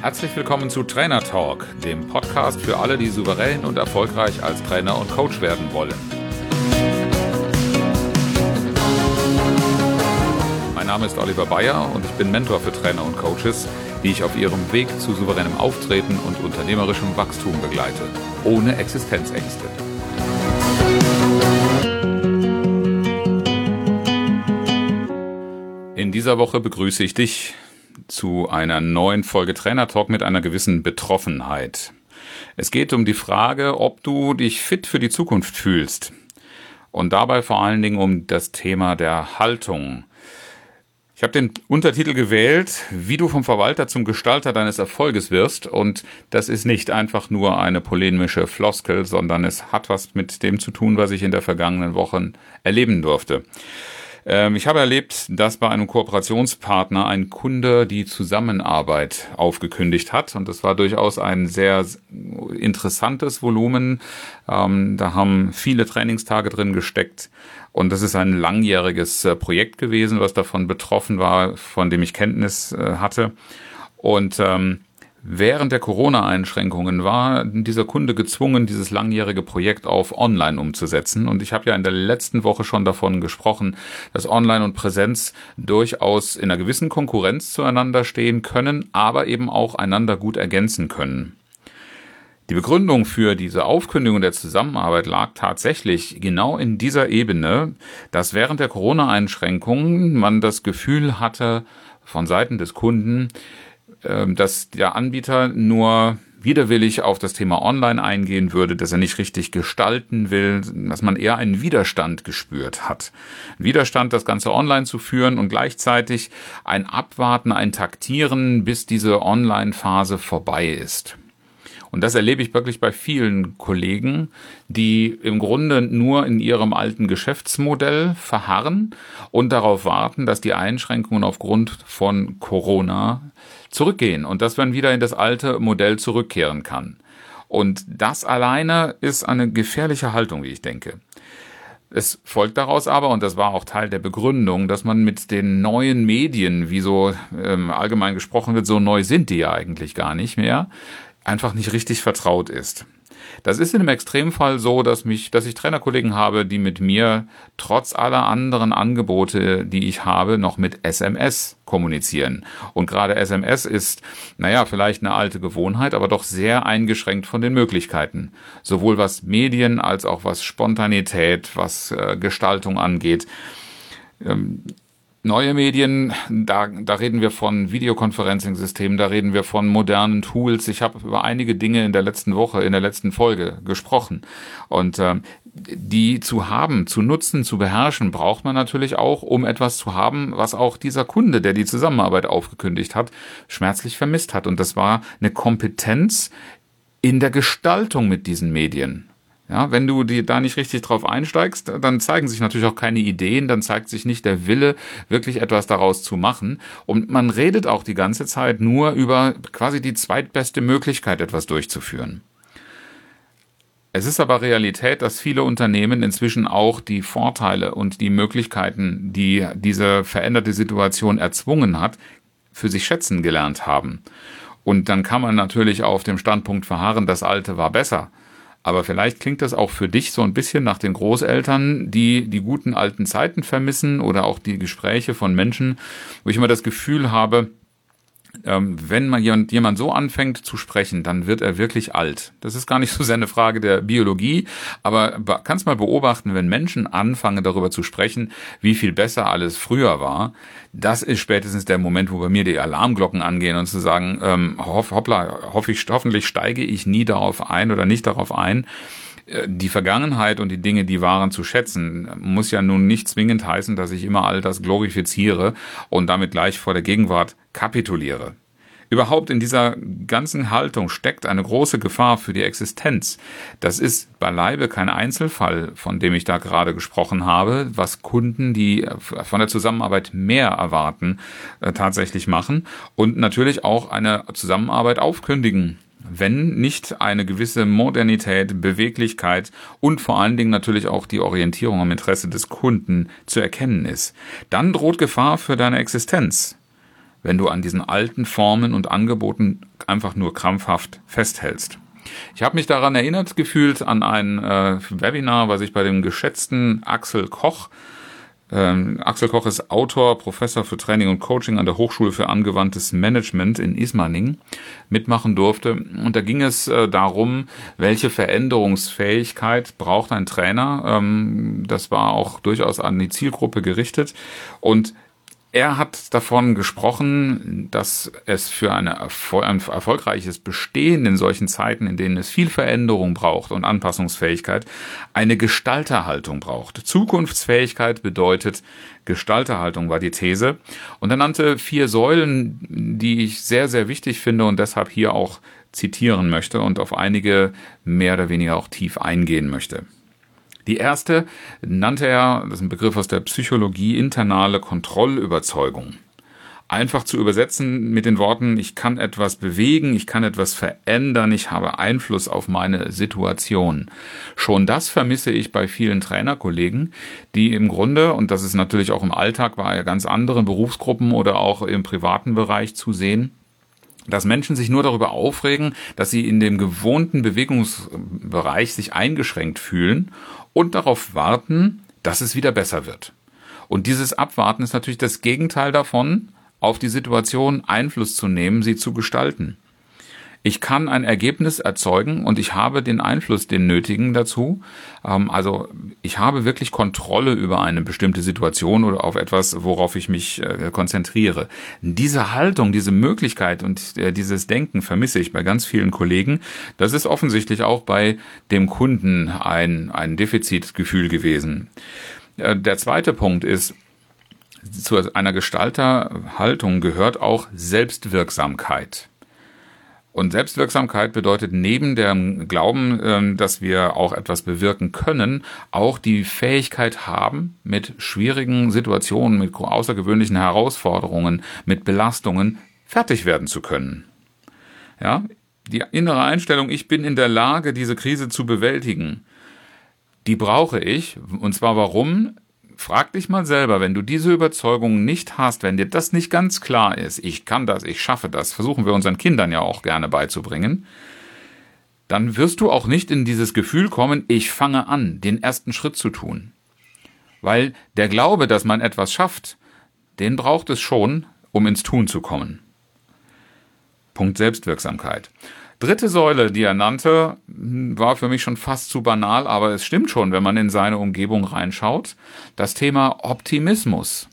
Herzlich willkommen zu Trainer Talk, dem Podcast für alle, die souverän und erfolgreich als Trainer und Coach werden wollen. Mein Name ist Oliver Bayer und ich bin Mentor für Trainer und Coaches, die ich auf ihrem Weg zu souveränem Auftreten und unternehmerischem Wachstum begleite, ohne Existenzängste. In dieser Woche begrüße ich dich zu einer neuen Folge Trainer Talk mit einer gewissen Betroffenheit. Es geht um die Frage, ob du dich fit für die Zukunft fühlst und dabei vor allen Dingen um das Thema der Haltung. Ich habe den Untertitel gewählt, wie du vom Verwalter zum Gestalter deines Erfolges wirst, und das ist nicht einfach nur eine polemische Floskel, sondern es hat was mit dem zu tun, was ich in der vergangenen Woche erleben durfte. Ich habe erlebt, dass bei einem Kooperationspartner ein Kunde die Zusammenarbeit aufgekündigt hat, und das war durchaus ein sehr interessantes Volumen. Da haben viele Trainingstage drin gesteckt, und das ist ein langjähriges Projekt gewesen, was davon betroffen war, von dem ich Kenntnis hatte. Und während der Corona-Einschränkungen war dieser Kunde gezwungen, dieses langjährige Projekt auf Online umzusetzen. Und ich habe ja in der letzten Woche schon davon gesprochen, dass Online und Präsenz durchaus in einer gewissen Konkurrenz zueinander stehen können, aber eben auch einander gut ergänzen können. Die Begründung für diese Aufkündigung der Zusammenarbeit lag tatsächlich genau in dieser Ebene, dass während der Corona-Einschränkungen man das Gefühl hatte von Seiten des Kunden, dass der Anbieter nur widerwillig auf das Thema Online eingehen würde, dass er nicht richtig gestalten will, dass man eher einen Widerstand gespürt hat. Ein Widerstand, das Ganze online zu führen, und gleichzeitig ein Abwarten, ein Taktieren, bis diese Online-Phase vorbei ist. Und das erlebe ich wirklich bei vielen Kollegen, die im Grunde nur in ihrem alten Geschäftsmodell verharren und darauf warten, dass die Einschränkungen aufgrund von Corona zurückgehen und dass man wieder in das alte Modell zurückkehren kann. Und das alleine ist eine gefährliche Haltung, wie ich denke. Es folgt daraus aber, und das war auch Teil der Begründung, dass man mit den neuen Medien, wie so allgemein gesprochen wird, so neu sind die ja eigentlich gar nicht mehr, einfach nicht richtig vertraut ist. Das ist in einem Extremfall so, dass ich Trainerkollegen habe, die mit mir trotz aller anderen Angebote, die ich habe, noch mit SMS kommunizieren. Und gerade SMS ist, vielleicht eine alte Gewohnheit, aber doch sehr eingeschränkt von den Möglichkeiten. Sowohl was Medien als auch was Spontanität, was Gestaltung angeht. Neue Medien, da reden wir von Videoconferencing-Systemen, da reden wir von modernen Tools. Ich habe über einige Dinge in der letzten Folge gesprochen. Und die zu haben, zu nutzen, zu beherrschen, braucht man natürlich auch, um etwas zu haben, was auch dieser Kunde, der die Zusammenarbeit aufgekündigt hat, schmerzlich vermisst hat. Und das war eine Kompetenz in der Gestaltung mit diesen Medien. Ja, wenn du da nicht richtig drauf einsteigst, dann zeigen sich natürlich auch keine Ideen, dann zeigt sich nicht der Wille, wirklich etwas daraus zu machen. Und man redet auch die ganze Zeit nur über quasi die zweitbeste Möglichkeit, etwas durchzuführen. Es ist aber Realität, dass viele Unternehmen inzwischen auch die Vorteile und die Möglichkeiten, die diese veränderte Situation erzwungen hat, für sich schätzen gelernt haben. Und dann kann man natürlich auf dem Standpunkt verharren, das Alte war besser. Aber vielleicht klingt das auch für dich so ein bisschen nach den Großeltern, die die guten alten Zeiten vermissen, oder auch die Gespräche von Menschen, wo ich immer das Gefühl habe, wenn mal jemand so anfängt zu sprechen, dann wird er wirklich alt. Das ist gar nicht so sehr eine Frage der Biologie, aber kannst mal beobachten, wenn Menschen anfangen darüber zu sprechen, wie viel besser alles früher war, das ist spätestens der Moment, wo bei mir die Alarmglocken angehen, und zu sagen, hoffentlich steige ich nie darauf ein oder nicht darauf ein. Die Vergangenheit und die Dinge, die waren, zu schätzen, muss ja nun nicht zwingend heißen, dass ich immer all das glorifiziere und damit gleich vor der Gegenwart kapituliere. Überhaupt in dieser ganzen Haltung steckt eine große Gefahr für die Existenz. Das ist beileibe kein Einzelfall, von dem ich da gerade gesprochen habe, was Kunden, die von der Zusammenarbeit mehr erwarten, tatsächlich machen, und natürlich auch eine Zusammenarbeit aufkündigen, wenn nicht eine gewisse Modernität, Beweglichkeit und vor allen Dingen natürlich auch die Orientierung am Interesse des Kunden zu erkennen ist. Dann droht Gefahr für deine Existenz. wenn du an diesen alten Formen und Angeboten einfach nur krampfhaft festhältst. Ich habe mich daran erinnert gefühlt an ein Webinar, was ich bei dem geschätzten Axel Koch ist Autor, Professor für Training und Coaching an der Hochschule für angewandtes Management in Ismaning, mitmachen durfte. Und da ging es darum, welche Veränderungsfähigkeit braucht ein Trainer. Das war auch durchaus an die Zielgruppe gerichtet. Und er hat davon gesprochen, dass es für ein erfolgreiches Bestehen in solchen Zeiten, in denen es viel Veränderung braucht und Anpassungsfähigkeit, eine Gestalterhaltung braucht. Zukunftsfähigkeit bedeutet Gestalterhaltung, war die These. Und er nannte 4 Säulen, die ich sehr, sehr wichtig finde und deshalb hier auch zitieren möchte und auf einige mehr oder weniger auch tief eingehen möchte. Die erste nannte er, das ist ein Begriff aus der Psychologie, internale Kontrollüberzeugung. Einfach zu übersetzen mit den Worten, ich kann etwas bewegen, ich kann etwas verändern, ich habe Einfluss auf meine Situation. Schon das vermisse ich bei vielen Trainerkollegen, die im Grunde, und das ist natürlich auch im Alltag bei ganz anderen Berufsgruppen oder auch im privaten Bereich zu sehen, dass Menschen sich nur darüber aufregen, dass sie in dem gewohnten Bewegungsbereich sich eingeschränkt fühlen und darauf warten, dass es wieder besser wird. Und dieses Abwarten ist natürlich das Gegenteil davon, auf die Situation Einfluss zu nehmen, sie zu gestalten. Ich kann ein Ergebnis erzeugen und ich habe den Einfluss, den nötigen dazu. Also ich habe wirklich Kontrolle über eine bestimmte Situation oder auf etwas, worauf ich mich konzentriere. Diese Haltung, diese Möglichkeit und dieses Denken vermisse ich bei ganz vielen Kollegen. Das ist offensichtlich auch bei dem Kunden ein Defizitgefühl gewesen. Der zweite Punkt ist, zu einer Gestalterhaltung gehört auch Selbstwirksamkeit. Und Selbstwirksamkeit bedeutet neben dem Glauben, dass wir auch etwas bewirken können, auch die Fähigkeit haben, mit schwierigen Situationen, mit außergewöhnlichen Herausforderungen, mit Belastungen fertig werden zu können. Ja, die innere Einstellung, ich bin in der Lage, diese Krise zu bewältigen, die brauche ich. Und zwar warum? Frag dich mal selber, wenn du diese Überzeugung nicht hast, wenn dir das nicht ganz klar ist, ich kann das, ich schaffe das, versuchen wir unseren Kindern ja auch gerne beizubringen, dann wirst du auch nicht in dieses Gefühl kommen, ich fange an, den ersten Schritt zu tun. Weil der Glaube, dass man etwas schafft, den braucht es schon, um ins Tun zu kommen. Punkt Selbstwirksamkeit. Dritte Säule, die er nannte, war für mich schon fast zu banal, aber es stimmt schon, wenn man in seine Umgebung reinschaut. Das Thema Optimismus.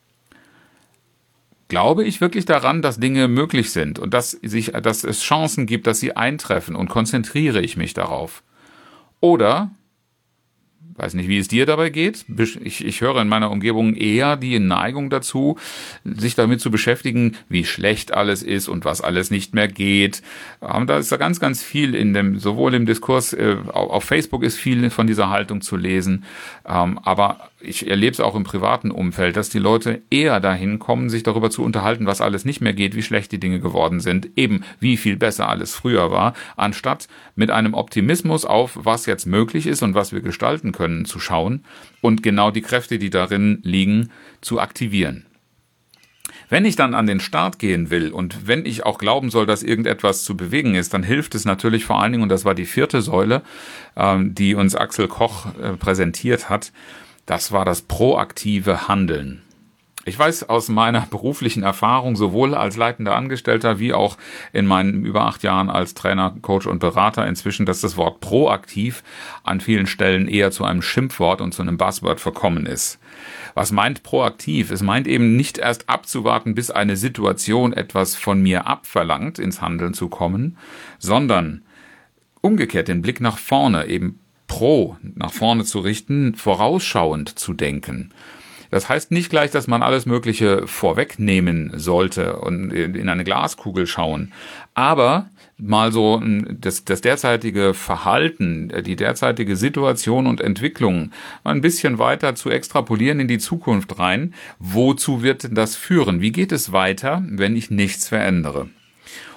Glaube ich wirklich daran, dass Dinge möglich sind und dass es Chancen gibt, dass sie eintreffen und konzentriere ich mich darauf? Oder, weiß nicht, wie es dir dabei geht. Ich höre in meiner Umgebung eher die Neigung dazu, sich damit zu beschäftigen, wie schlecht alles ist und was alles nicht mehr geht. Da ist da ganz, ganz viel sowohl im Diskurs, auf Facebook ist viel von dieser Haltung zu lesen, aber ich erlebe es auch im privaten Umfeld, dass die Leute eher dahin kommen, sich darüber zu unterhalten, was alles nicht mehr geht, wie schlecht die Dinge geworden sind, eben wie viel besser alles früher war, anstatt mit einem Optimismus auf, was jetzt möglich ist und was wir gestalten können, zu schauen und genau die Kräfte, die darin liegen, zu aktivieren. Wenn ich dann an den Start gehen will und wenn ich auch glauben soll, dass irgendetwas zu bewegen ist, dann hilft es natürlich vor allen Dingen, und das war die 4. Säule, die uns Axel Koch präsentiert hat, das war das proaktive Handeln. Ich weiß aus meiner beruflichen Erfahrung, sowohl als leitender Angestellter wie auch in meinen über 8 Jahren als Trainer, Coach und Berater inzwischen, dass das Wort proaktiv an vielen Stellen eher zu einem Schimpfwort und zu einem Buzzword verkommen ist. Was meint proaktiv? Es meint eben nicht erst abzuwarten, bis eine Situation etwas von mir abverlangt, ins Handeln zu kommen, sondern umgekehrt den Blick nach vorne, eben nach vorne zu richten, vorausschauend zu denken. Das heißt nicht gleich, dass man alles Mögliche vorwegnehmen sollte und in eine Glaskugel schauen. Aber mal so das derzeitige Verhalten, die derzeitige Situation und Entwicklung mal ein bisschen weiter zu extrapolieren in die Zukunft rein. Wozu wird denn das führen? Wie geht es weiter, wenn ich nichts verändere?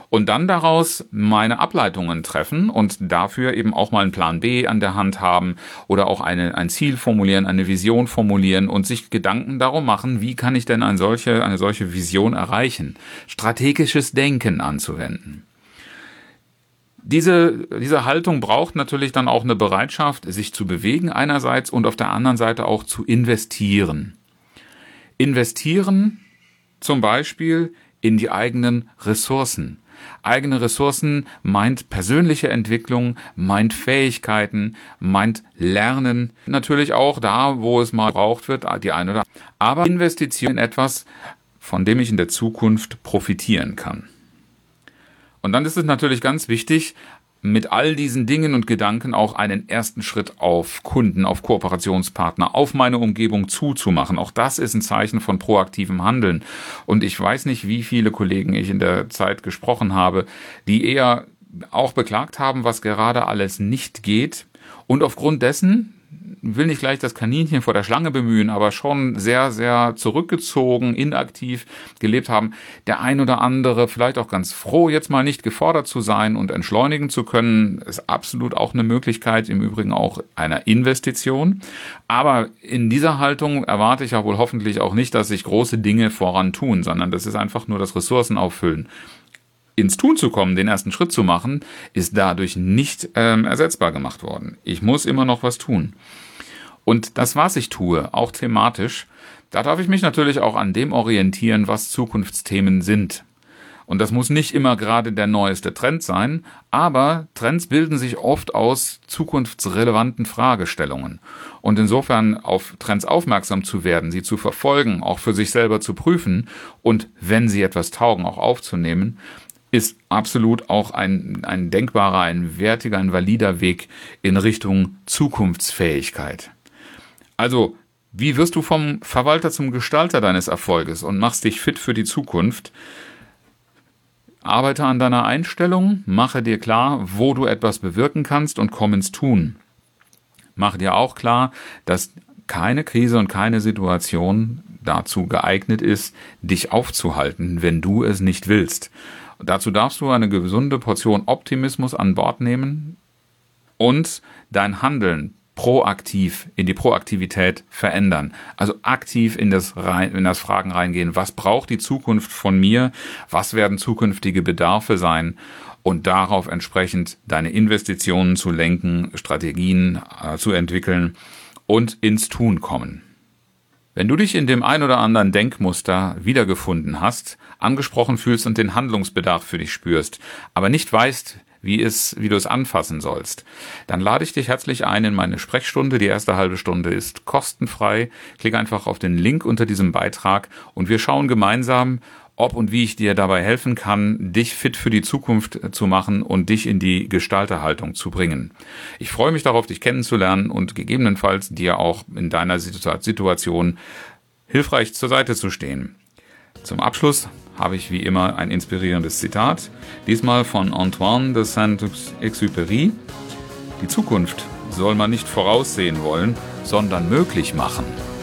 Und dann daraus meine Ableitungen treffen und dafür eben auch mal einen Plan B an der Hand haben oder auch ein Ziel formulieren, eine Vision formulieren und sich Gedanken darum machen, wie kann ich denn eine solche Vision erreichen? Strategisches Denken anzuwenden. Diese Haltung braucht natürlich dann auch eine Bereitschaft, sich zu bewegen einerseits und auf der anderen Seite auch zu investieren. Investieren zum Beispiel in die eigenen Ressourcen. Eigene Ressourcen meint persönliche Entwicklung, meint Fähigkeiten, meint Lernen. Natürlich auch da, wo es mal gebraucht wird, die eine oder andere. Aber Investition in etwas, von dem ich in der Zukunft profitieren kann. Und dann ist es natürlich ganz wichtig, mit all diesen Dingen und Gedanken auch einen ersten Schritt auf Kunden, auf Kooperationspartner, auf meine Umgebung zuzumachen. Auch das ist ein Zeichen von proaktivem Handeln. Und ich weiß nicht, wie viele Kollegen ich in der Zeit gesprochen habe, die eher auch beklagt haben, was gerade alles nicht geht. Und aufgrund dessen, will nicht gleich das Kaninchen vor der Schlange bemühen, aber schon sehr, sehr zurückgezogen, inaktiv gelebt haben. Der ein oder andere vielleicht auch ganz froh, jetzt mal nicht gefordert zu sein und entschleunigen zu können, ist absolut auch eine Möglichkeit, im Übrigen auch einer Investition. Aber in dieser Haltung erwarte ich ja wohl hoffentlich auch nicht, dass sich große Dinge voran tun, sondern das ist einfach nur das Ressourcen auffüllen. Ins Tun zu kommen, den ersten Schritt zu machen, ist dadurch nicht ersetzbar gemacht worden. Ich muss immer noch was tun. Und das, was ich tue, auch thematisch, da darf ich mich natürlich auch an dem orientieren, was Zukunftsthemen sind. Und das muss nicht immer gerade der neueste Trend sein, aber Trends bilden sich oft aus zukunftsrelevanten Fragestellungen. Und insofern auf Trends aufmerksam zu werden, sie zu verfolgen, auch für sich selber zu prüfen und, wenn sie etwas taugen, auch aufzunehmen, ist absolut auch ein denkbarer, ein wertiger, ein valider Weg in Richtung Zukunftsfähigkeit. Also, wie wirst du vom Verwalter zum Gestalter deines Erfolges und machst dich fit für die Zukunft? Arbeite an deiner Einstellung, mache dir klar, wo du etwas bewirken kannst und komm ins Tun. Mache dir auch klar, dass keine Krise und keine Situation dazu geeignet ist, dich aufzuhalten, wenn du es nicht willst. Dazu darfst du eine gesunde Portion Optimismus an Bord nehmen und dein Handeln proaktiv in die Proaktivität verändern. Also aktiv in das Fragen reingehen. Was braucht die Zukunft von mir? Was werden zukünftige Bedarfe sein? Und darauf entsprechend deine Investitionen zu lenken, Strategien zu entwickeln und ins Tun kommen. Wenn du dich in dem ein oder anderen Denkmuster wiedergefunden hast, angesprochen fühlst und den Handlungsbedarf für dich spürst, aber nicht weißt, wie du es anfassen sollst, dann lade ich dich herzlich ein in meine Sprechstunde. Die erste halbe Stunde ist kostenfrei. Klick einfach auf den Link unter diesem Beitrag und wir schauen gemeinsam, ob und wie ich dir dabei helfen kann, dich fit für die Zukunft zu machen und dich in die Gestalterhaltung zu bringen. Ich freue mich darauf, dich kennenzulernen und gegebenenfalls dir auch in deiner Situation hilfreich zur Seite zu stehen. Zum Abschluss habe ich wie immer ein inspirierendes Zitat, diesmal von Antoine de Saint-Exupéry. Die Zukunft soll man nicht voraussehen wollen, sondern möglich machen.